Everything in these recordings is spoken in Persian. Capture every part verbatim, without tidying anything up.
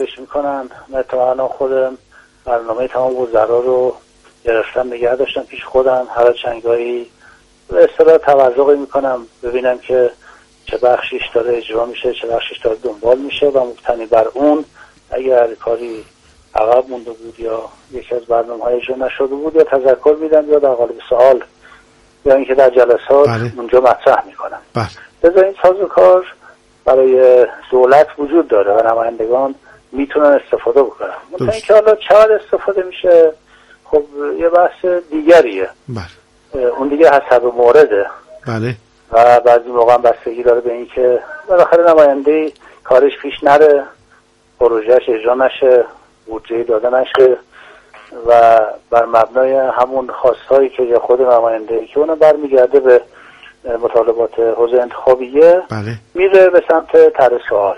پیش میکنن. مثلا خودم برنامه تمام وزرا رو گرفتم نگه داشتم پیش خودم، هر چنگایی به اصطلاح توضیح میکنم ببینم که چه بخشیش داره اجرا میشه، چه بخشیش داره دنبال میشه و مبتنی بر اون اگر کاری عقب مونده بود یا یکی از برنامه‌های اجرا نشده بود یا تذکر میدم یا در قالب سوال یا اینکه در جلسات بله. اونجا مطرح میکنم. بله. لذا این سازوکار برای دولت وجود داره و نمایندگان میتونن استفاده بکنن. مثلا اینکه حالا چقدر استفاده میشه خب یه بحث دیگریه. بله. اون دیگه حسب مورده. بله. و بعضی موقع هم بستگی داره به اینکه بالاخره نماینده کارش پیش نره، پروژهش اجرا نشه، بودجه داده نشه و بر مبنای همون خواستایی که خود نماینده که اون برمیگرده به مطالبات حوزه انتخابیه بله. میره به سمت طرح سوال.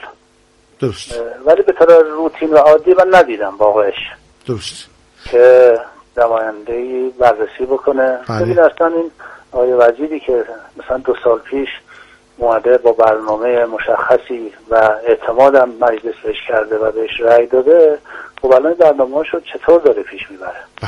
درست. ولی به طور روتین و عادی من ندیدم واقعش. درست. که نماینده‌ای بررسی بکنه. ببین اصلا این آقای وزیری که مثلا دو سال پیش اومده با برنامه مشخصی و اعتمادم مجلس بهش کرده و بهش رأی داده، خب الان برنامه‌اشو چطور داره پیش میبره؟ بله.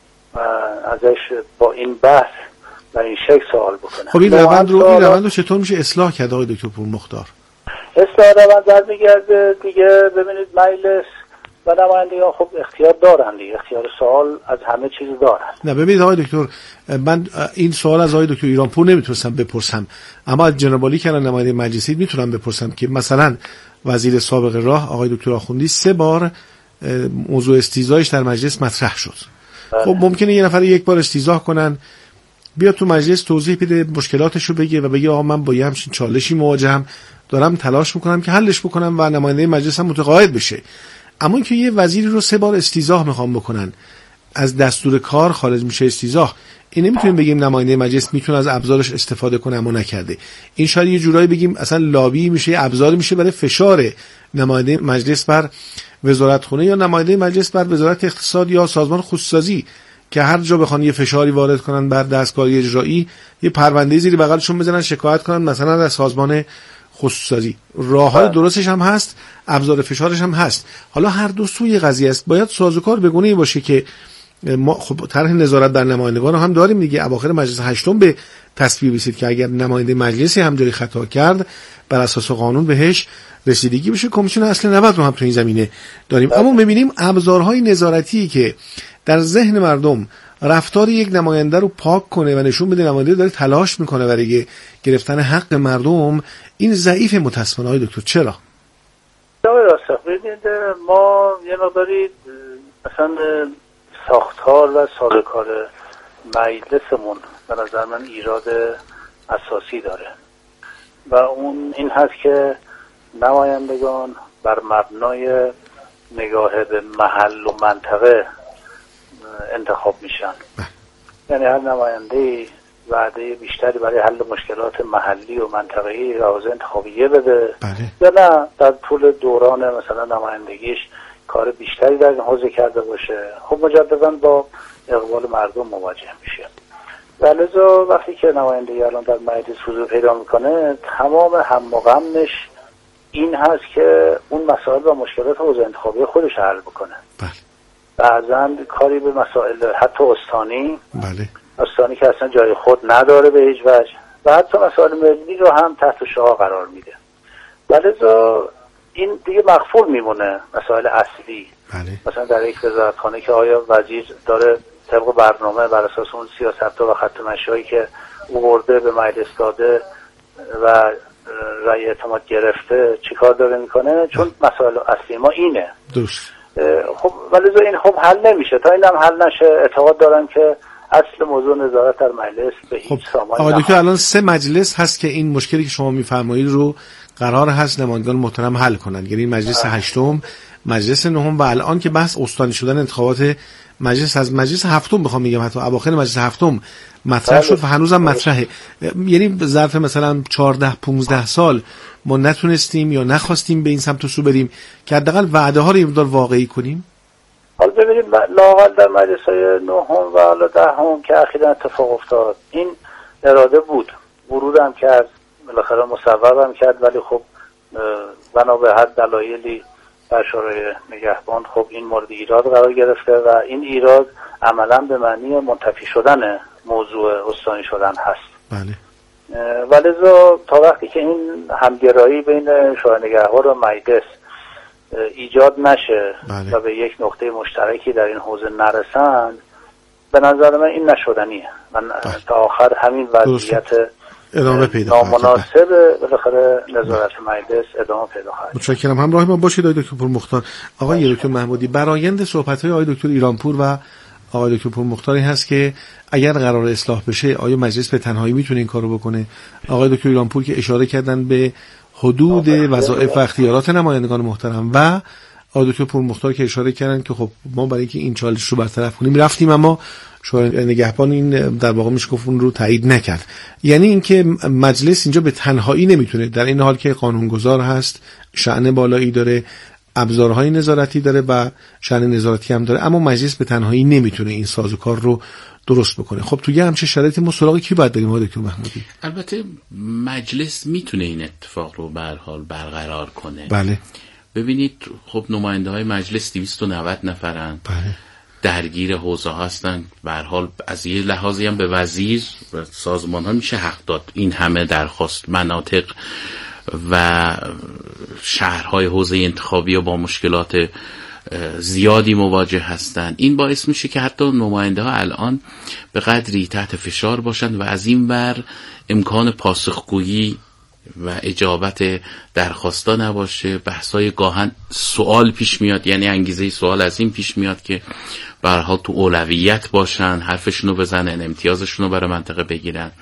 و ازش با این بحث و این شکل سوال بکنه. خب این روند رو این روند رو چطور میشه اصلاح کرد آقای دکتر پورمختار؟ اصلاح روند در میگرده دیگه. ببینید مجلس و نمایندگان خب اختیار دارن دیگه، اختیار سوال از همه چیز دارن. نه ببینید آقای دکتر، من این سوال از آقای دکتر ایرانپور نمیتونستم بپرسم، اما از جناب عالی که نماینده مجلسی میتونم بپرسم که مثلا وزیر سابق راه آقای دکتر آخوندی سه بار موضوع استیضاحش در مجلس مطرح شد. بله. خب ممکنه یه نفر یک بار استیضاح کنن، بیاد تو مجلس توضیح بده، مشکلاتشو بگه و بگه آقا من با یه همچین چالشی مواجهم، دارم تلاش میکنم که حلش بکنم و نماینده مجلس هم متقاعد بشه. اما اینکه یه وزیری رو سه بار استیضاح میخوام بکنن، از دستور کار خارج میشه استیضاح، این نمیتونیم بگیم نماینده مجلس میتونه از ابزارش استفاده کنه اما نکرده. این شاید یه جورایی بگیم اصلا لابی میشه، ابزاری میشه برای فشار نماینده مجلس بر وزارتخونه یا نماینده مجلس بر وزارت اقتصاد یا سازمان خصوصی که هر جا بخوان یه فشاری وارد کنن بر دستگاه اجرایی، یه پرونده زیر بغلشون بزنن شکایت کنن مثلا از سازمان خصوصی. راه‌های درستش هم هست، ابزار فشارش هم هست. حالا هر دو سوی قضیه است. باید سازوکار به گونه‌ای باشه که ما خب طرح نظارت بر نمایندگان هم داریم دیگه. اواخر مجلس هشتم به تصویب رسید که اگر نماینده مجلسی هم جایی خطا کرد بر اساس قانون بهش رسیدگی بشه. کمیسیون اصل نود رو هم تو این زمینه داریم. اما می‌بینیم ابزارهای نظارتی که در ذهن مردم رفتار یک نماینده رو پاک کنه و نشون بده نماینده داره تلاش میکنه برای گرفتن حق مردم، این ضعیف متاسفانه. آقای دکتر چرا؟ آقای راسخ ببینید ما یه مقداری مثلا ساختار و سازوکار مجلسمون به نظر من ایراد اساسی داره و اون این هست که نمایندگان بر مبنای نگاه به محل و منطقه انتخاب میشن. یعنی هر نماینده‌ای وعده بیشتری برای حل مشکلات محلی و منطقه‌ای حوزه انتخابیه بده یا نه در طول دوران مثلا نمایندگیش کار بیشتری در این حوزه کرده باشه، خب مجددا با اقبال مردم مواجه میشه. ولذا وقتی که نمایندگی الان در مجلس حضور پیدا میکنه تمام هم و غمش این هست که اون مسائل و مشکلات حوزه انتخابی خودش حل بکنه. بله. بعضا کاری به مسائل حتی استانی بله. استانی که اصلا جای خود نداره به هیچ وجه و حتی مسائل ملی رو هم تحت شعاع قرار میده. ولذا این دیگه مغفور میمونه مسائل اصلی. بله. مثلا در یک وزارتخانه که آیا وزیر داره طبق برنامه بر اساس اون سیاست‌ها و خط مشی‌هایی که آورده به مجلس داده و رأی اعتماد گرفته چیکار داره میکنه؟ چون مسائل اصلی ما اینه. درست. خب ولذا این خب حل نمیشه. تا این هم حل نشه اعتقاد دارم که اصل موضوع نظارت در مجلس به هیچ خب سامانی آقای دکتر الان سه مجلس هست که این مشکلی که شما میفرمایید رو قرار هست نمایندگان محترم حل کنن. یعنی مجلس هشتم، مجلس نهم و الان که بحث استانی شدن انتخابات مجلس از مجلس هفتم بخوام میگم حتی اواخر مجلس هفتم مطرح شد و هنوزم مطرحه. یعنی ظرف مثلا چهارده پانزده سال ما نتونستیم یا نخواستیم به این سمت و سو بریم که حداقل وعده ها رو یه مقدار واقعی کنیم. حالا ببینید لااقل در مجلس های نهم و حالا دهم که اخیراً اتفاق افتاد این اراده بود، ورود هم کرد، بالاخره مصوب هم کرد، ولی خب بنا به هر دلایلی بر شورای نگهبان خب این مورد ایراد قرار گرفته و این ایراد عملا به معنی منتفی شدن موضوع استانی شدن هست. بله. و لذا تا وقتی که این همگرایی بین شورای نگهبان و مجلس ایجاد نشه بله. و به یک نقطه مشترکی در این حوزه نرسند، به نظر من این نشدنیه. من بله. تا آخر همین وضعیت ادامه پیدا نامناسب بالاخره نظارت مجلس ادامه پیدا خواهد. متشکرم. همراه ما باشید آقای دکتر پورمختار. آقای دکتر محمودی، برآیند صحبت‌های آقای دکتر ایرانپور و آقای دکتر پورمختاری هست که اگر قرار اصلاح بشه آیا مجلس به تنهایی میتونه این کارو بکنه؟ آقای دکتر ایرانپور که اشاره کردن به حدود وظایف و اختیارات نمایندگان محترم و آقای دکتر پورمختار که اشاره کردن که خب ما برای اینکه این چالش رو برطرف کنیم رفتیم، اما شورای نگهبان این در واقع میشه گفت اون رو تایید نکرد. یعنی اینکه مجلس اینجا به تنهایی نمیتونه، در این حال که قانونگذار هست، شأن بالایی داره، ابزارهای نظارتی داره و شأن نظارتی هم داره، اما مجلس به تنهایی نمیتونه این سازوکار رو درست بکنه. خب توی همچه شرایطی ما سراغ کی باید بریم آقای دکتر محمودی؟ البته مجلس میتونه این اتفاق رو به هر حال برقرار کنه. بله. ببینید خب نماینده های مجلس دویست و نود نفرن. بله. درگیر حوزه هستن، به هر حال از یه لحاظی هم به وزیر و سازمان ها میشه حق داد. این همه درخواست، مناطق و شهرهای حوزه انتخابی و با مشکلات زیادی مواجه هستند. این باعث میشه که حتی نماینده ها الان به قدری تحت فشار باشند و از این ور امکان پاسخگویی و اجابت درخواستا نباشه. بحثای گاهن سوال پیش میاد، یعنی انگیزه سوال از این پیش میاد که به هر حال تو اولویت باشن، حرفشونو بزنن، امتیازشونو برای منطقه بگیرن.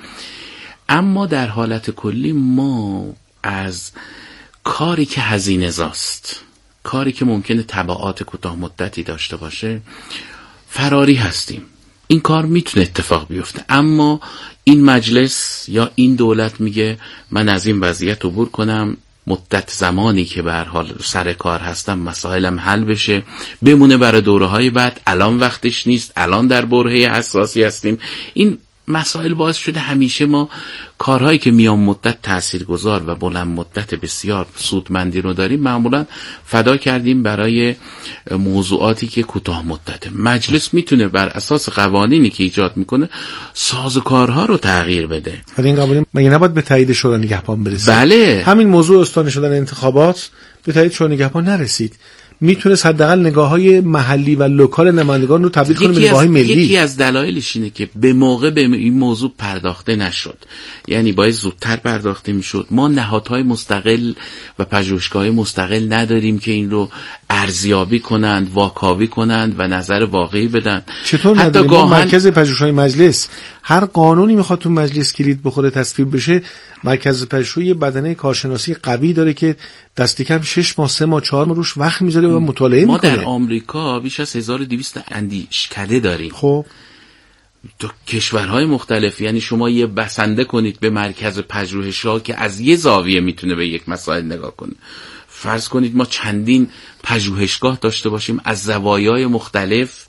اما در حالت کلی ما از کاری که هزینه زاست، کاری که ممکنه تبعات کوتاه مدتی داشته باشه، فراری هستیم. این کار میتونه اتفاق بیفته، اما این مجلس یا این دولت میگه من از این وضعیت عبور کنم، مدت زمانی که به هر حال سر کار هستم مسائلم حل بشه، بمونه برای دوره‌های بعد، الان وقتش نیست، الان در برهه حساسی هستیم. این مسائل باعث شده همیشه ما کارهایی که میان مدت تاثیرگذار و بلند مدت بسیار سودمندی رو داریم معمولا فدا کردیم برای موضوعاتی که کوتاه مدته. مجلس میتونه بر اساس قوانینی که ایجاد میکنه سازوکارها رو تغییر بده. ولی این قوانین مگه نباید به تایید شورای نگهبان برسه؟ بله. همین موضوع استانی شدن انتخابات به تایید شورای نگهبان نرسید. میتونه حداقل نگاه‌های محلی و لوکال نمایندگان رو تبدیل کنه به نگاه‌های ملی. یکی از دلایلش اینه که به موقع به این موضوع پرداخته نشد، یعنی باید زودتر پرداخته میشد. ما نهادهای مستقل و پژوهشگاه‌های مستقل نداریم که این رو ارزیابی کنند، واکاوی کنند و نظر واقعی بدن. چطور نداریم؟ گاهن... مرکز پژوهش‌های مجلس هر قانونی میخواد تو مجلس کلید بخوره تصویب بشه، مرکز پژوهشی بدنه کارشناسی قوی داره که دست کم شش ماه، سه ماه، چهار ماه روش وقت میذاره و مطالعه ما میکنه. ما در آمریکا بیش از هزار و دویست اندیشکده داریم. خب تو کشورهای مختلف، یعنی شما یه بسنده کنید به مرکز پژوهش‌ها که از یه زاویه میتونه به یک مسائل نگاه کنه. فرض کنید ما چندین پژوهشگاه داشته باشیم از زوایای مختلف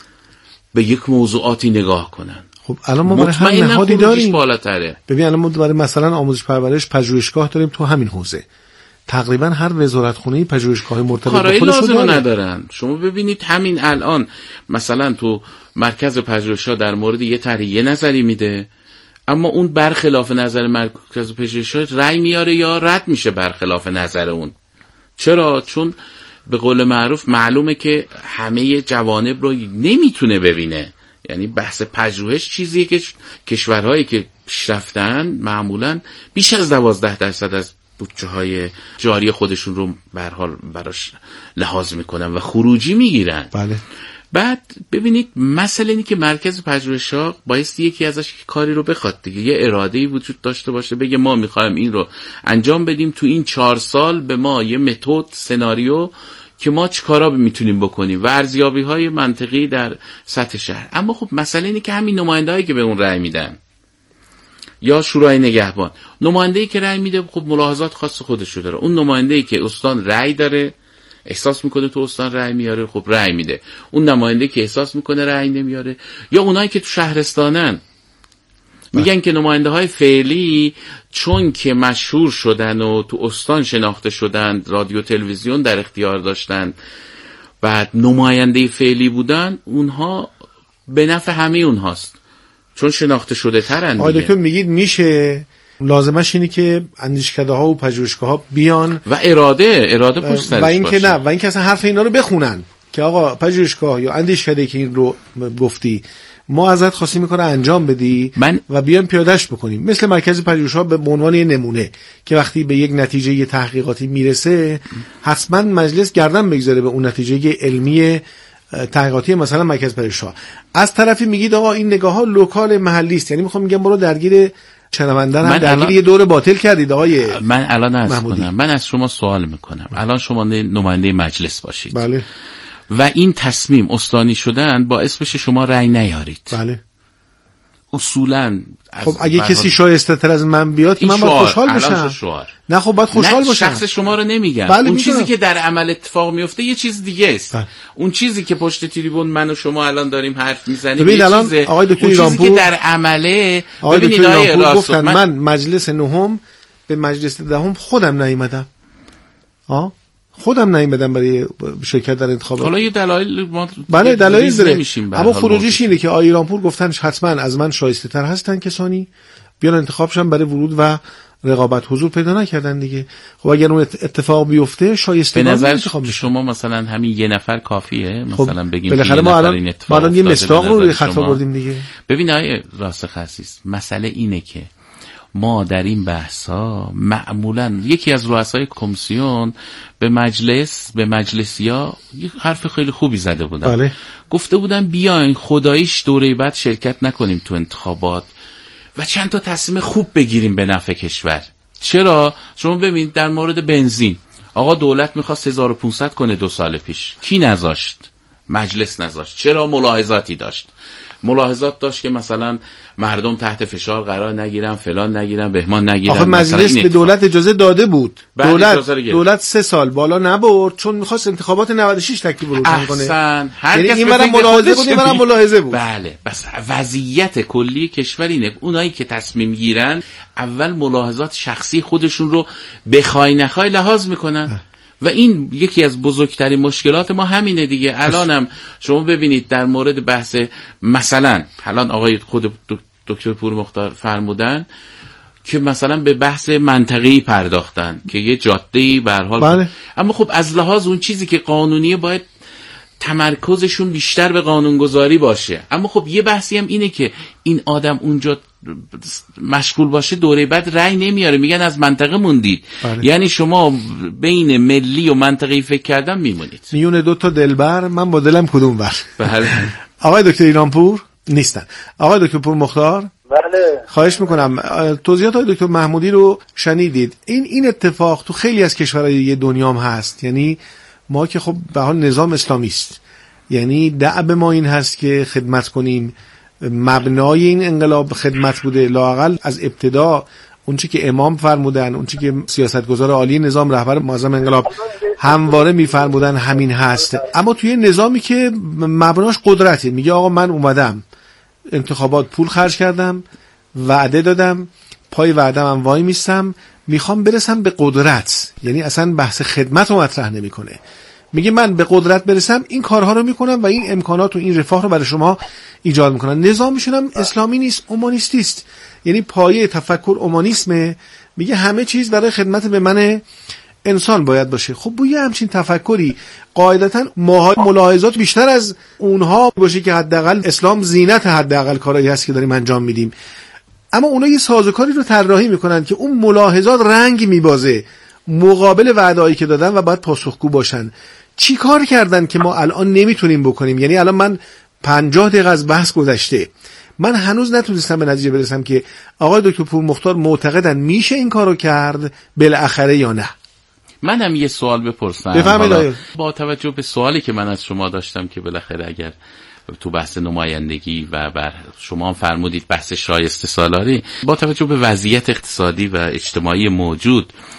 به یک موضوعاتی نگاه کنن. خب الان ما برای هر نهادی داریم. بالاتره. ببین الان ما برای مثلا آموزش پرورش پژوهشگاه داریم تو همین حوزه. تقریبا هر وزارتخونه پژوهشگاه مرتبط به خودشون ندارن. شما ببینید همین الان مثلا تو مرکز پژوهش‌ها در مورد یه طرح یه نظری میده، اما اون برخلاف نظر مرکز پژوهش‌ها رأی میاره یا رد میشه برخلاف نظر اون. چرا؟ چون به قول معروف معلومه که همه جوانب رو نمیتونه ببینه. یعنی بحث پژوهش چیزیه که کشورهایی که پیشرفتن معمولاً بیش از دوازده درصد از بودجه های جاری خودشون رو به هر حال براش لحاظ میکنن و خروجی میگیرن. بله. بعد ببینید مسئله اینه که مرکز پژوهش‌ها بایستی یکی ازش کاری رو بخواد دیگه، یه اراده‌ای وجود داشته باشه، بگه ما میخوایم این رو انجام بدیم، تو این چهار سال به ما یه متد، سناریو که ما چیکارا میتونیم بکنیم و ارزیابی‌های منطقی در سطح شهر. اما خب مسئله اینه که همین نماینده‌هایی که به اون رأی میدن یا شورای نگهبان، نماینده‌ای که رأی میده خب ملاحظات خاص خودشو داره. اون نماینده‌ای که استان رأی داره، احساس میکنه تو استان رأی میاره، خب رأی میده. اون نماینده‌ای که احساس میکنه رأی نمیاره، یا اونایی که تو شهرستانن میگن که نماینده های فعلی چون که مشهور شدن و تو استان شناخته شدن، رادیو تلویزیون در اختیار داشتن، بعد نماینده فعلی بودن، اونها به نفع همه اونهاست چون شناخته شده ترن. آقای دکتر میگید میشه، لازمش اینه که اندیشکده ها و پژوهشگاه ها بیان و اراده اراده پشت سرش و این باشه. که نه و این که اصلا حرف اینا رو بخونن که آقا پژوهشگاه یا اندیشکده که این رو گفتی ما ازت خواستیم میکنه انجام بدی من و بیان پیادهش بکنیم، مثل مرکز پژوهش‌ها به عنوان یه نمونه که وقتی به یک نتیجه یه تحقیقاتی میرسه حتما مجلس گردن بگذاره به اون نتیجه علمی تحقیقاتی مثلا مرکز پژوهش‌ها. از طرفی میگید آقا این نگاه ها لوکال محلی است، یعنی میخوام میگم برو درگیر شنوندن هم درگیر یه دور باطل کردید آقای من الان عرض کنم. من از شما سوال میکنم، الان شما نماینده مجلس باشید، بله، و این تصمیم استانی شدن باعث بشه شما رأی نیارید، بله، اصولاً خب اگه کسی شایسته تر از من بیاد که من باید خوشحال بشم. نه خب باید خوشحال نه باشم. شخص شما رو نمیگم، بله، اون میدونم. چیزی که در عمل اتفاق میفته یه چیز دیگه است. بله. اون چیزی که پشت تریبون من و شما الان داریم حرف میزنیم یه الان چیزه، آقای دکتر اون چیزی ایرانپور که در عمله ببینید آقای گفتن من... من مجلس نهم به مجلس دهم خودم نیومدم، ها خودم نیومدم برای شرکت در انتخابات. حالا یه دلایل ما بله دلایل داره، اما خروجیش اینه که آقای ایرانپور گفتن حتما از من شایسته تر هستن کسانی بیان انتخابشن برای ورود و رقابت، حضور پیدا نکردن دیگه. خب اگر اون اتفاق بیفته شایسته به نظر شما مثلا همین یه نفر کافیه مثلا خب بگیم بالاخره ما الان ما الان یه مستاق رو خطا بردیم دیگه. ببین آقای راسخ عزیز، مسئله اینه که ما در این بحثا معمولا یکی از رؤسای کمیسیون به مجلس به مجلسیا یک حرف خیلی خوبی زده بودن. بله. گفته بودن بیاین خداییش دوره بعد شرکت نکنیم تو انتخابات و چند تا تصمیم خوب بگیریم به نفع کشور. چرا؟ شما ببینید در مورد بنزین آقا دولت میخواست هزار و پانصد کنه دو سال پیش، کی نذاشت؟ مجلس نذاشت. چرا؟ ملاحظاتی داشت. ملاحظات داشت که مثلا مردم تحت فشار قرار نگیرن، فلان نگیرن، بهمان نگیرن. آخه مجلس به دولت اجازه داده بود. دولت دولت سه سال بالا نبرد چون می‌خواست انتخابات نود و شش تکلیف روشن کنه. احسن. هر یعنی کس این برام ملاحظه بود، این برام ملاحظه بود. بله، بس وضعیت کلی کشور اینه. اونایی که تصمیم گیرن اول ملاحظات شخصی خودشون رو بخوای نخوای لحاظ میکنن. و این یکی از بزرگترین مشکلات ما همینه دیگه. الانم شما ببینید در مورد بحث مثلا الان آقای خود دکتر پور مختار فرمودن که مثلا به بحث منطقه‌ای پرداختن که یه جاده‌ای به هر حال بله. اما خب از لحاظ اون چیزی که قانونیه باید تمرکزشون بیشتر به قانونگذاری باشه. اما خب یه بحثی هم اینه که این آدم اونجا مشغول باشه دوره بعد رأی نمیاره، میگن از منطقه موندید. بله. یعنی شما بین ملی و منطقه‌ای فکر کردن میمونید. میونه دو تا دلبر، من با دلم کدوم بر. بله. آقای دکتر ایرانپور نیستن. آقای دکتر پور مختار، بله خواهش میکنم توضیحات آقای دکتر محمودی رو شنیدید. این این اتفاق تو خیلی از کشورهای دنیا هم هست. یعنی ما که خب به حال نظام اسلامی است، یعنی دأب ما این هست که خدمت کنیم. مبنای این انقلاب خدمت بوده، لااقل از ابتدا اون چی که امام فرمودن، اون چی که سیاستگزار عالی نظام رهبر معظم انقلاب همواره میفرمودن همین هست. اما توی نظامی که مبناش قدرته، میگه آقا من اومدم انتخابات پول خرج کردم، وعده دادم، پای وعدم هم وای میستم، میخوام برسم به قدرت. یعنی اصلا بحث خدمت رو مطرح نمیکنه، میگه من به قدرت برسم این کارها رو میکنم و این امکانات و این رفاه رو برای شما ایجاد میکنن. نظامشون هم اسلامی نیست، اومانیستی است. یعنی پایه تفکر اومانیسمه، میگه همه چیز برای خدمت به من انسان باید باشه. خب با یه همچین تفکری قاعدتا ماهای ملاحظات بیشتر از اونها باشه که حداقل اسلام زینت حداقل کارایی هست که داریم انجام میدیم. اما اونا یه سازوکاری رو طراحی میکنن که اون ملاحظات رنگ میبازه مقابل وعده‌ای که دادن و باید پاسخگو باشن. چی کار کردن که ما الان نمیتونیم بکنیم؟ یعنی الان من پنجاه دقیقه از بحث گذشته، من هنوز نتونستم به نتیجه برسم که آقای دکتر پور مختار معتقدن میشه این کارو کرد بالاخره یا نه. منم یه سوال بپرسم. بفرمایید. با توجه به سوالی که من از شما داشتم که بالاخره اگر تو بحث نمایندگی و بر شما هم فرمودید بحث شایسته سالاری، با توجه به وضعیت اقتصادی و اجتماعی موجود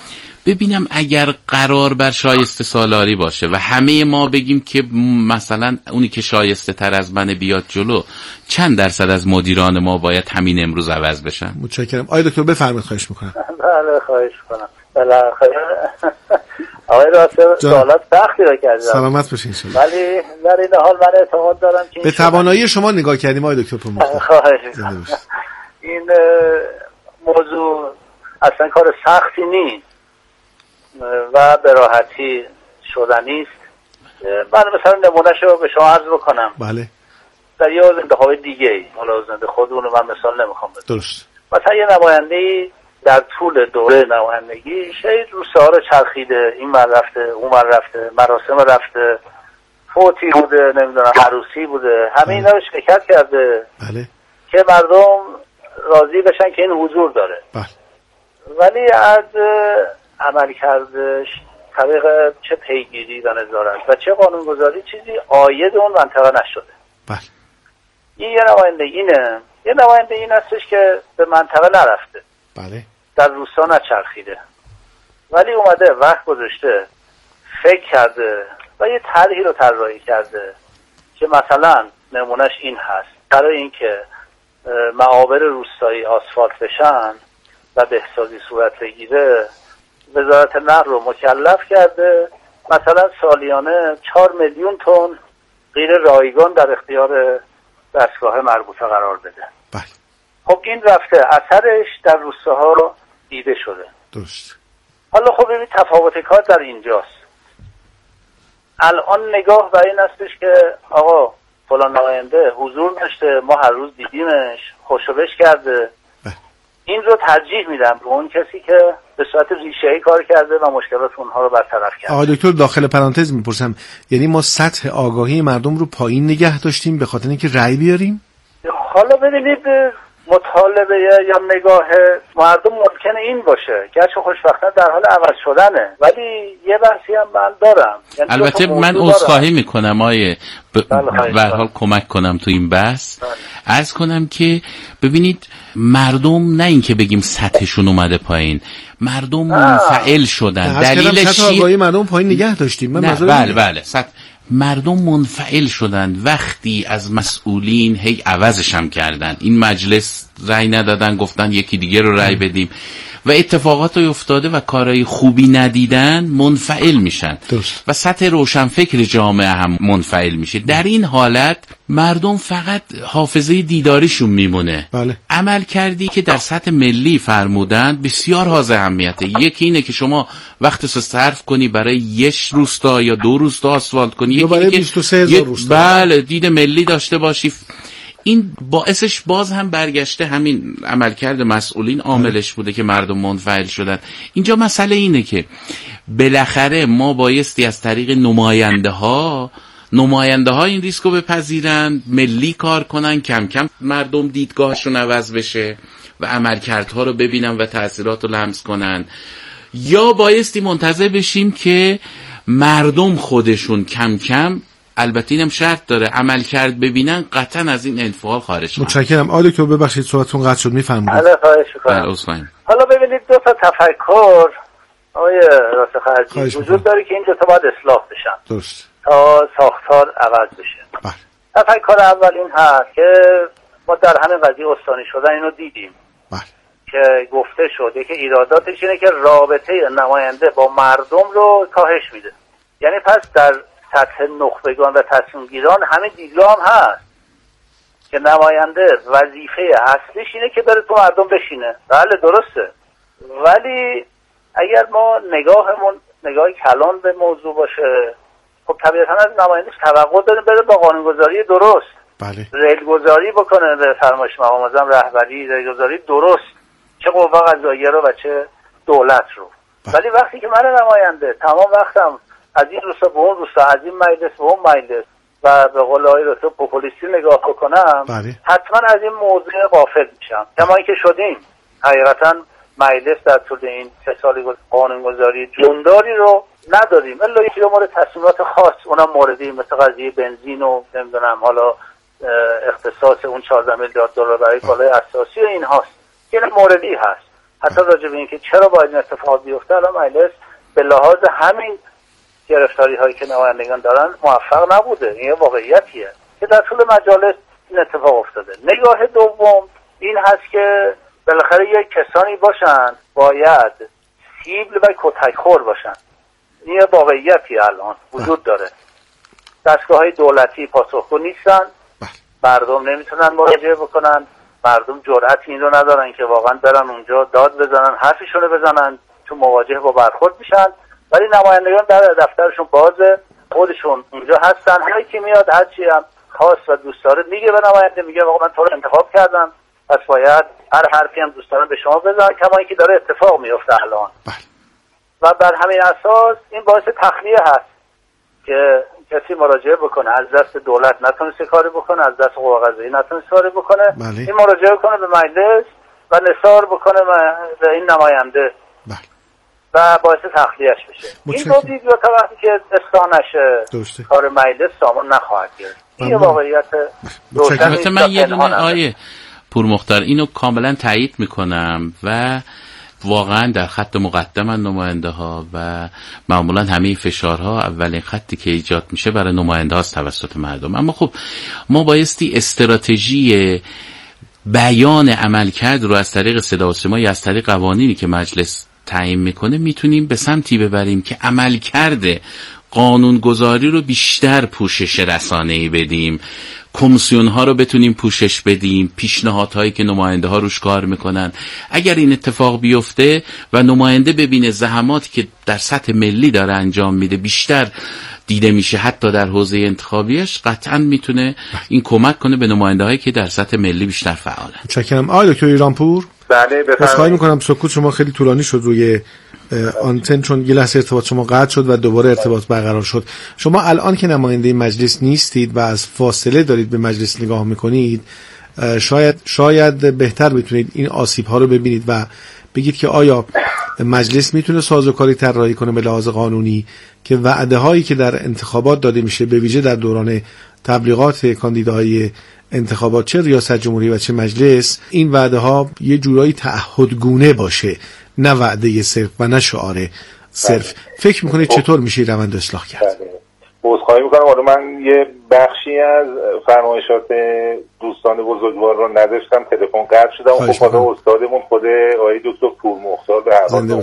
ببینم اگر قرار بر شایسته سالاری باشه و همه ما بگیم که مثلا اونی که شایسته تر از من بیاد جلو، چند درصد از مدیران ما باید همین امروز عوض بشن؟ متشکرم. آقای دکتر بفرمایید. خواهش میکنم. بله خواهش میکنم. بالاخره آقای راسته سوالات سختی رو کردید. سلامت باشین ان شاءالله. ولی در این حال من اعتماد دارم که به توانایی شما نگاه کردیم آقای دکتر پورمختار. خواهش میکنم. این موضوع اصلا کار سختی نیست و به راحتی شدنی است. من مثلا نمونهشو به شما عرض بکنم. بله. در یه انتخاب دیگه ای، حالا زنده خودمون رو من مثال نمیخوام بزنم. درست. مثلا یه نماینده‌ای در طول دوره نمایندگی شاید روستا رو چرخیده، این ور رفته، اون ور رفته، مراسم رفته، فوتی بوده، نمیدونم عروسی بوده، همه اینا رو شرکت کرده. بله. که مردم راضی بشن که این حضور داره. بله. ولی از عمل کردش طریق چه پیگیری و نظارت و چه قانونگذاری چیزی عاید اون منطقه نشده. بله. این یه نماینده اینه. یه نماینده این هستش که به منطقه نرفته. بله. در روستا نچرخیده. ولی اومده وقت گذاشته، فکر کرده و یه طرحی رو طراحی کرده که مثلا نمونهش این هست. برای اینکه معابر روستایی آسفالت بشن و بهسازی صورت بگیره، وزارت نقل رو مکلف کرده مثلا سالیانه چهار میلیون تن غیر رایگان در اختیار دستگاه مربوطه قرار بده. بله. خب این رفته، اثرش در روستاها دیده شده. درست. حالا خب ببین تفاوت کار در اینجاست. الان نگاه بر این هستش که آقا فلان نماینده حضور داشته، ما هر روز دیدیمش، خوشوبش کرده. بله. این رو ترجیح میدم به اون کسی که به صورت ریشه‌ای کار کرده و مشکلات اونها رو برطرف کرده. آقای دکتر داخل پرانتز میپرسم، یعنی ما سطح آگاهی مردم رو پایین نگه داشتیم به خاطر اینکه رأی بیاریم؟ حالا ببینید مطالبه یا نگاه مردم ممکنه این باشه، گرچه خوشبختانه در حال عوض شدنه، ولی یه بحثی هم من دارم. یعنی البته من عذرخواهی میکنم آیه ب... به هر حال کمک کنم تو این بحث. عرض کنم که ببینید مردم، نه این که بگیم سطحشون اومده پایین، مردم منفعل شدن. دلیلش سطح آگاهی مردم پایین نگه داشتیم. من نه بله بله سطح مردم منفعل شدن وقتی از مسئولین هی عوضش هم کردن. این مجلس رأی ندادن، گفتن یکی دیگه رو رأی بدیم و اتفاقات افتاده و کارهای خوبی ندیدن، منفعل میشن درست. و سطح روشنفکر جامعه هم منفعل میشه. در این حالت مردم فقط حافظه دیداریشون میمونه. بله. عمل کردی که در سطح ملی فرمودن بسیار حائز اهمیته. یکی اینه که شما وقت صرف کنی برای یک روستا یا دو روستا آسفالت کنی، یکی برای بیست و سه هزار روستا. بله دید ملی داشته باشی. این باعثش باز هم برگشته همین عملکرد مسئولین عاملش بوده که مردم منفعل شدن. اینجا مسئله اینه که بالاخره ما بایستی از طریق نماینده ها نماینده ها این ریسکو بپذیرن، ملی کار کنن، کم کم مردم دیدگاهشون عوض بشه و عملکردها رو ببینن و تأثیرات رو لمس کنن، یا بایستی منتظر بشیم که مردم خودشون کم کم، البته اینم شرط داره، عمل کرد ببینن، قطعا از این انفعال خارج شدن. متشکرم. آقای دکتر ببخشید صحبتتون قطع شد، میفرمایید. بله خواهش می‌کنم. حالا ببینید دو تا تفکر آقای راسخرجی وجود داره که این دو تا باید اصلاح بشن. درست. تا ساختار عوض بشه. بله. تفکر اول این هست که ما در همین قضیه استانی شدن اینو دیدیم. بله. که گفته شده که ایراداتش اینه که رابطه نماینده با مردم رو کاهش میده. یعنی پس در سطح نخبگان و تصمیم گیران همین دیدگاه هم هست که نماینده وظیفه اصلیش اینه که بره تو مردم بشینه. بله درسته. ولی اگر ما نگاهمون نگاه کلان به موضوع باشه، خب طبیعتا از نمایندش توقع داره بره با قانونگذاری درست. بله. ریلگذاری بکنه به فرمایش مقام معظم رهبری، ریلگذاری درست، چه قوه قضاییه رو و چه دولت رو. بله. ولی وقتی که من نماینده تمام وقتم از این روستا به اون روستا، از این مجلس به اون مجلس و به قول آقای دکتر پوپولیستی نگاه بکنم، بله. حتما از این موضوع غافل میشم. کما اینکه شدیم حقیقتا مجلس در طول این سه سالی قانونگذاری جونداری رو نداریم، الا یک مورد تصمیمات خاص، اونم موردی مثل قضیه بنزین و نمیدونم حالا اختصاص اون چهارده میلیارد دلار برای کالای اساسی و این هاست. این موردی هست. حتی راجع به اینکه چرا باید این اتفاق بیفته الان مجلس به لحاظ همین گرفتاری هایی که نمایندگان دارن موفق نبوده. این واقعیتیه که در طول مجالس این اتفاق افتاده. نگاه دوم این هست که بالاخره یک کسانی باشن باید سیبل و کتکخور باشن. این واقعیتی الان وجود داره. دستگاه های دولتی پاسخگو نیستن، مردم نمیتونن مراجعه بکنن، مردم جرأت این رو ندارن که واقعا برن اونجا داد بزنن، حرفشون رو بزنن، چون مواجه با برخورد میشن. ولی نمایندگان در دفترشون بازه، خودشون اونجا هستن. هر کی میاد هر چی هم خواست و دوست داره میگه به نماینده، میگه واقعا من تو رو انتخاب کردم، پس باید هر حرفی هم دوست دارم به شما بزنن، کما اینکه داره اتفاق میفته الان. و بر همین اساس این باعث تخلیه هست که کسی مراجعه بکنه، از دست دولت نتونسته کاری بکنه، از دست قوه قضاییه نتونسته کاری بکنه، بله. این مراجعه کنه به مجلس و نثار بکنه به این نماینده، بله. و باعث تخلیهش بشه. این دو دیگه تا وقتی که اصلاح نشه کار مجلس سامان نخواهد گرفت. این واقعیت روشن. من یه دونه آیه پورمختار اینو کاملا تایید میکنم و واقعا در خط مقدم نماینده ها و معمولا همه فشارها اولین خطی که ایجاد میشه برای نماینده هاست توسط مردم. اما خب ما بایستی استراتژی بیان عملکرد رو از طریق صدا و سیما یا از طریق قوانینی که مجلس تعیین میکنه میتونیم به سمتی ببریم که عملکرد قانونگذاری رو بیشتر پوشش رسانه‌ای بدیم، کمیسیون ها رو بتونیم پوشش بدیم، پیشنهادهایی که نماینده ها روش کار میکنن. اگر این اتفاق بیفته و نماینده ببینه زحماتی که در سطح ملی داره انجام میده بیشتر دیده میشه حتی در حوزه انتخابیش، قطعا میتونه این کمک کنه به نماینده هایی که در سطح ملی بیشتر فعالن. متشکرم. آقای دکتر ایرانپور. بله بفرمایید. خواهی میکنم سکوت شما خیلی طولانی شد روی آنتن، چون یه لحظه ارتباط شما قطع شد و دوباره ارتباط برقرار شد. شما الان که نماینده مجلس نیستید و از فاصله دارید به مجلس نگاه میکنید، شاید شاید بهتر بتونید این آسیب ها رو ببینید و بگید که آیا مجلس میتونه سازوکاری طراحی کنه به لحاظ قانونی که وعده هایی که در انتخابات داده میشه، به ویژه در دوران تبلیغات کاندیداهای انتخابات چه ریاست جمهوری و چه مجلس، این وعده ها یه جورایی تعهدگونه باشه، نه وعده صرف و نه شعار صرف. فکر میکنید چطور میشه روند اصلاح کرد؟ عذرخواهی میکنم، حالا من یه بخشی از فرمایشات دوستان بزرگوار رو نداشتم، تلفن قطع شدم. خب حالا استادمون خود آقای دکتر پورمختار به هر حال عنوان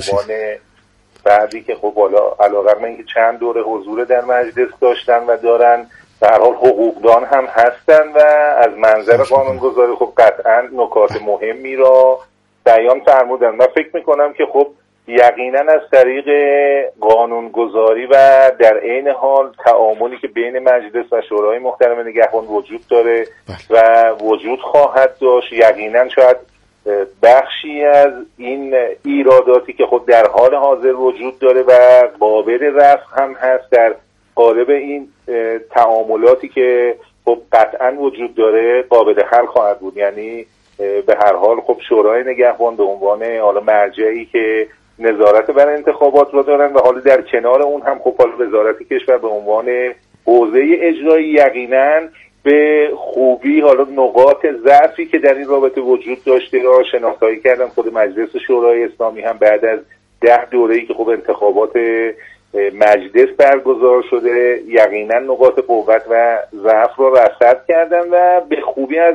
بعدی که خب حالا علاوه اینکه چند دوره حضور در مجلس داشتن و دارن، به هر حال حقوقدان هم هستن و از منظر قانونگذاری خب قطعا نکات مهمی را بیان فرمودن. من فکر میکنم که خب یقینا از طریق قانونگذاری و در عین حال تعاملی که بین مجلس و شورای محترم نگهبان وجود داره و وجود خواهد داشت، یقینا شاید بخشی از این ایراداتی که خود در حال حاضر وجود داره و قابل رفع هم هست در قالب این تعاملاتی که خب قطعا وجود داره قابل حل خواهد بود. یعنی به هر حال خب شورای نگهبان به عنوان حالا مرجعی که نظارت بر انتخابات رو دارن و حالا در کنار اون هم خب حالا وزارت کشور به عنوان حوزه اجرایی یقینا به خوبی حالا نقاط ضعفی که در این رابطه وجود داشته را شناسایی کردن. خود مجلس شورای اسلامی هم بعد از ده دوره‌ای که خب انتخابات مجلس برگزار شده یقینا نقاط قوت و ضعف را رصد کردن و به خوبی از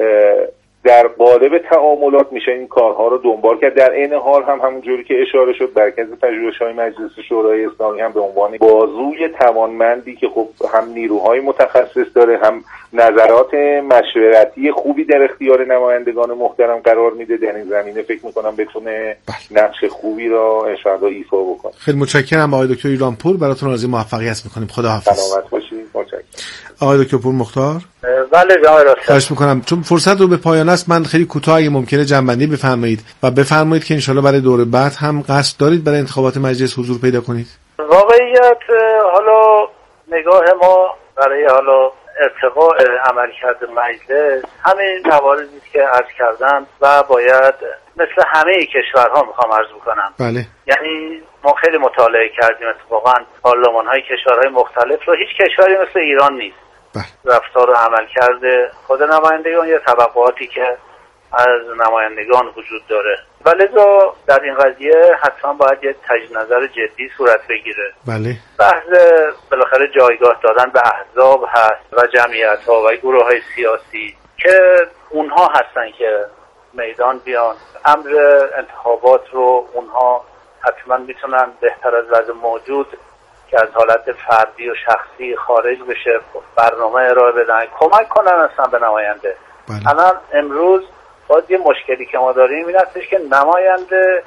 در قالب تعاملات میشه این کارها رو دنبال کرد. در عین حال هم همونجوری که اشاره شد مرکز پژوهش‌های مجلس شورای اسلامی هم به عنوان بازوی توانمندی که خب هم نیروهای متخصص داره، هم نظرات مشورتی خوبی در اختیار نمایندگان محترم قرار میده، در این زمینه فکر میکنم بتونه نقش خوبی را انشاءالله ایفا بکنه. خیلی متشکرم آقای دکتر ایرانپور، براتون آرزوی موفقیت میکنیم. خداحافظ. سلامت باشید. متشکرم. آقای دکتر پورمختار. بله جناب راست. خواهش میکنم چون فرصت رو به پایان است من خیلی کوتاه اگه ممکنه جنبندی بفرمایید و بفرمایید که انشالله برای دور بعد هم قصد دارید برای انتخابات مجلس حضور پیدا کنید. واقعیت حالا نگاه ما برای حالا ارتقاء عملکرد مجلس همین مواردی که عرض کردم و باید مثل همه کشورها میخوام عرض بکنم. بله. یعنی ما خیلی مطالعه کردیم اتفاقا پارلمان‌های کشورهای مختلف رو، هیچ کشوری مثل ایران نیست. بله. رفتار و عملکرد خود نمایندگان یا طبقاتی که از نمایندگان وجود داره ولذا در این قضیه حتما باید یک تجدید نظر جدی صورت بگیره. بله. بحث بالاخره جایگاه دادن به احزاب هست و جمعیت‌ها و گروه‌های سیاسی که اونها هستن که میدان بیان. امر انتخابات رو اونها حتما میتونن بهتر از وضع موجود که از حالت فردی و شخصی خارج بشه برنامه ارائه بدن، کمک کنن اصلا به نماینده. بله. الان امروز باید یه مشکلی که ما داریم این هستش که نماینده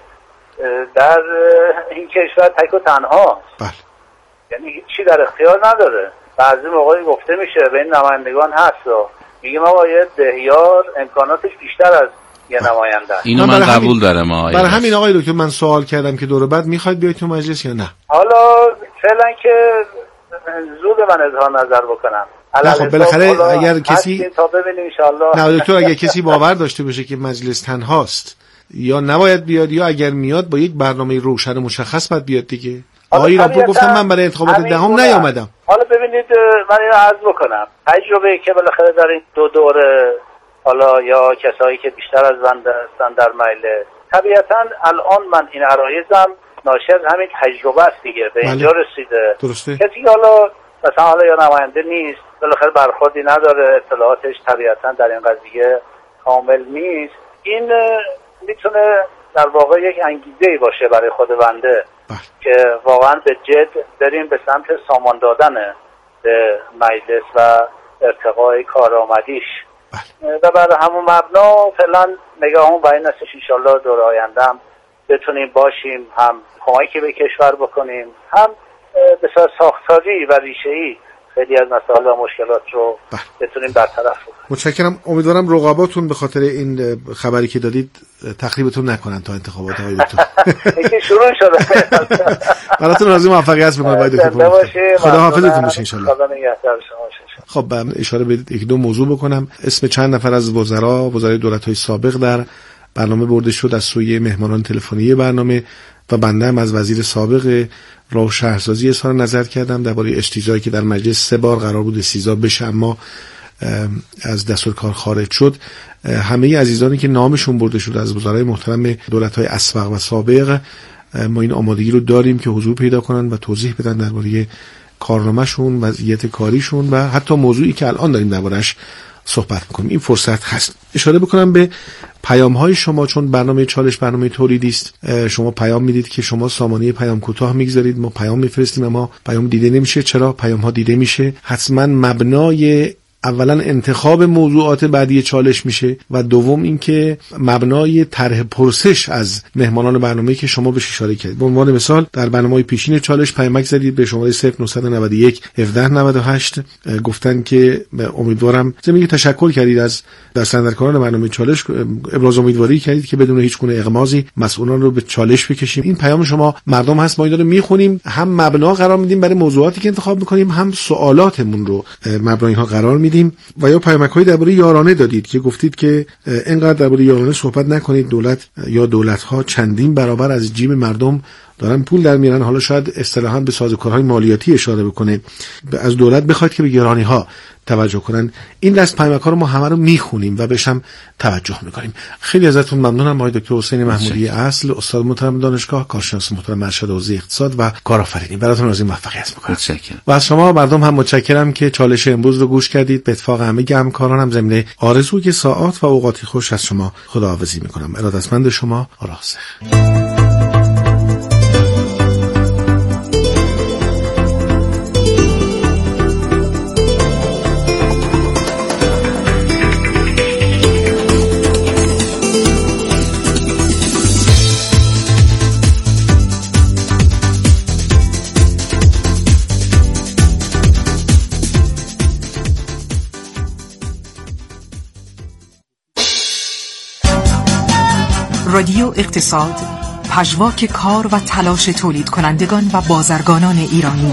در این کشور تک و تنها، بله. یعنی هیچی در اختیار نداره. بعضی موقعی گفته میشه به این نمایندگان هست و میگیم آقا یه دهیار امکاناتش بیشتر از یه نماینده. اینو من قبول دارم آقای. برای همین آقای دکتر من سوال کردم که دور بعد میخواید بیاید تو مجلس یا نه. حالا فعلا که زود من اظهار نظر بکنم. نه خب بالاخره اگر کسی تا ببینیم ان شاءالله. نه دکتر اگر کسی باور داشته باشه که مجلس تنهاست یا نباید بیاد یا اگر میاد با یک برنامه روشن و مشخص باید بیاد دیگه. آقای ایرانپور گفتم من برای انتخابات دهم نیامدم. حالا ببینید من اینو عرض بکنم. تجربه که بالاخره در این دو دوره حالا یا کسایی که بیشتر از بنده هستن در مجلس، طبیعتا الان من این عرایضم ناشی از همین تجربه است دیگه، به اینجا رسیده. درسته. کسی حالا مثلا حالا یا نماینده نیست، بالاخره برخوردی نداره، اطلاعاتش طبیعتا در این قضیه کامل نیست، این میتونه در واقع یک انگیزه‌ای باشه برای خود بنده بله. که واقعا به جد بریم به سمت سامان دادن به مجلس و ارتقای کارآمدیش. بله. و برای همون مبنا فعلا نگاهمون به این هستش انشالله دور آینده هم بتونیم باشیم، هم کمکی به کشور بکنیم، هم بسیار ساختاری و ریشه‌ای خیلی از مسائل و مشکلات رو بله. بتونیم برطرف کنیم. متشکرم. امیدوارم رقباتون به خاطر این خبری که دادید تخریبتون نکنن تا انتخابات آقای دکتر. اینکه شروع شده. براتون راضی موفقیت می‌کنم آقای دکتر. خدا حافظتون باشه ان شاء الله. خدا نگهدار شما باشه. خب من اشاره به یک دو موضوع بکنم. اسم چند نفر از وزرا وزرای دولت‌های سابق در برنامه برده شد از سوی مهمانان تلفنی برنامه و بنده هم از وزیر سابق راه و شهرسازی اظهار نظر کردم درباره اشتیزایی که در مجلس سه بار قرار بود استیضا بشه اما از دستور کار خارج شد. همه عزیزانی که نامشون برده شد از وزرای محترم دولت‌های اسبق و سابق ما این آمادگی رو داریم که حضور پیدا کنن و توضیح بدن درباره کارنامه‌شون، وضعیت کاریشون و حتی موضوعی که الان داریم دربارش صحبت می‌کنیم. این فرصت هست. اشاره بکنم به پیام‌های شما، چون برنامه چالش برنامه تولیدی است. شما پیام میدید که شما سامانه پیام کوتاه میگذارید، ما پیام میفرستیم اما پیام دیده نمیشه. چرا؟ پیام‌ها دیده میشه. حتما مبنای اولا انتخاب موضوعات بعدی چالش میشه و دوم اینکه مبنای طرح پرسش از مهمانان برنامه‌ای که شما بهش اشاره کردید. به عنوان مثال در برنامه پیشین چالش پیامک زدید به شماره صفر نه نه یک یک هفت نه هشت گفتن که امیدوارم زمینی تشکر کردید از دستاندرکاران برنامه چالش، ابراز امیدواری کردید که بدون هیچ گونه اغماضی مسئولان رو به چالش بکشیم. این پیام شما مردم هست، ما این رو میخونیم، هم مبنا قرار میدیم برای موضوعاتی که انتخاب میکنیم، هم سوالاتمون رو مبنای اینها قرار میدیم. و یا پیامک‌های درباره یارانه دادید که گفتید که اینقدر درباره یارانه صحبت نکنید، دولت یا دولت‌ها چندین برابر از جیب مردم دارن پول در میارن. حالا شاید اصطلاحاً به سازوکارهای مالیاتی اشاره بکنه، از دولت بخواد که به گرانی‌ها توجه کنن. این دست پیامک‌ها رو ما همه رو میخونیم و بهش هم توجه میکنیم. خیلی ازتون ممنونم آقای دکتر حسین محمودی اصل، استاد محترم دانشگاه، کارشناس محترم مرشد حوزه اقتصاد و کارآفرینی. براتون آرزوی موفقیت میکنم. متشکرم. و از شما مردم هم متشکرم که چالش امروز رو گوش کردید. به اتفاق همه همکارانم ضمن آرزوی ساعات و اوقاتی خوش از شما خداحافظی میکنم. ارادتمند شما، راسخ. رادیو اقتصاد، پژواک کار و تلاش تولید کنندگان و بازرگانان ایرانی.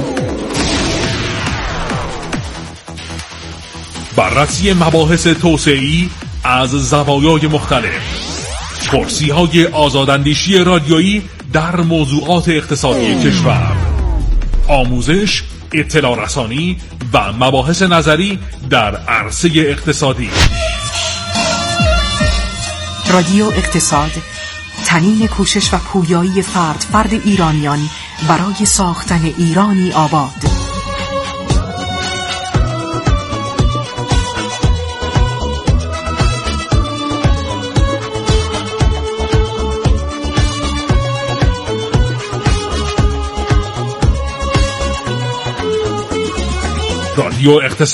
بررسی مباحث توسعه‌ای از زوایای مختلف، پرسی‌های آزاداندیشی رادیویی در موضوعات اقتصادی کشور، آموزش، اطلاع رسانی و مباحث نظری در عرصه اقتصادی. رادیو اقتصاد، تنین کوشش و پویایی فرد فرد ایرانیان برای ساختن ایرانی آباد. رادیو اقتصاد